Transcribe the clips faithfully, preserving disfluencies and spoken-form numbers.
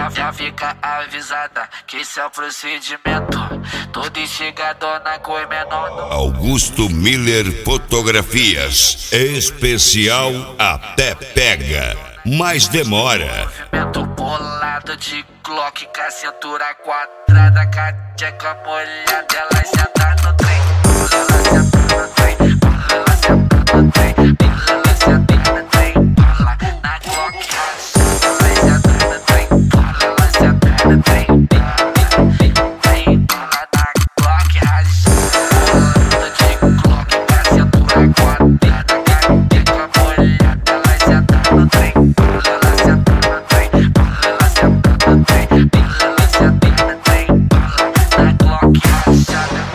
Já, já fica avisada que esse é o procedimento. Todo instigador na cor menor do... Augusto Miller Fotografias. Especial Até Pega, mas demora. Movimento bolado de Glock com a cintura quadrada, com a tcheca molhada, ela senta no trem. Ela senta no trem, ela senta no trem, ela senta no trem. Ela na Glock rachada, ela senta no trem. Ela senta no trem, ela na Glock rachada de Glock com a cintura quadrada, com a tcheca molhada, ela senta no trem. Ela senta no trem, ela senta no trem, ela senta no trem. Na Glock rachada.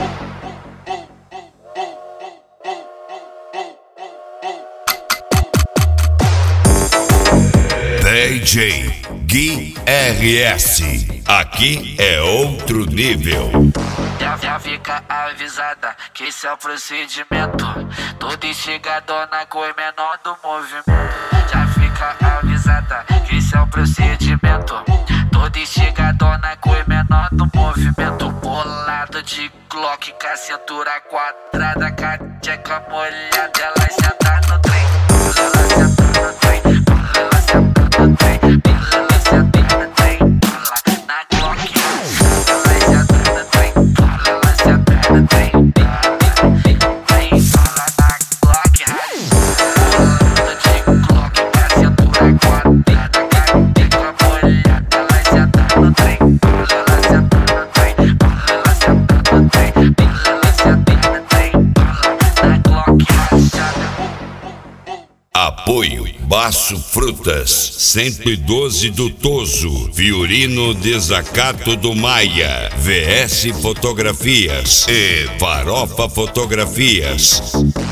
D J Gui R S. Aqui é outro nível. Já, já fica avisada que esse é o procedimento. Todo instigador na cor menor do movimento. Já fica avisada que esse é o procedimento. Todo instigador na cor menor do movimento. Bolado de Glock com a cintura quadrada, com a tcheca molhada, ela senta no trem. Ela senta no trem, ela senta no trem, ela senta no trem. Ela na Glock rachada, ela senta no trem. Ela senta no trem, ela na Glock rachada de Glock com a cintura quadrada, com a tcheca molhada, ela senta no trem. Ela senta no trem, ela senta no trem, ela senta no trem. Na Glock rachada. Apoio Baço Frutas, cento e doze do Toso, Fiorino Desacato do Maia, V S Fotografias e Farofa Fotografias.